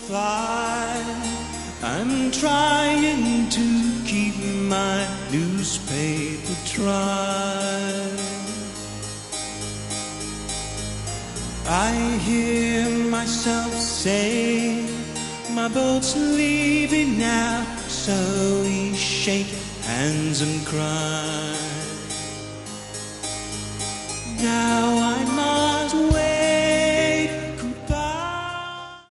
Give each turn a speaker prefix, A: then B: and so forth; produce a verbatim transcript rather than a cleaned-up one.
A: fine. I'm trying to keep my newspaper dry. I hear myself say, my boat's leaving now, so we shake hands and cry. Now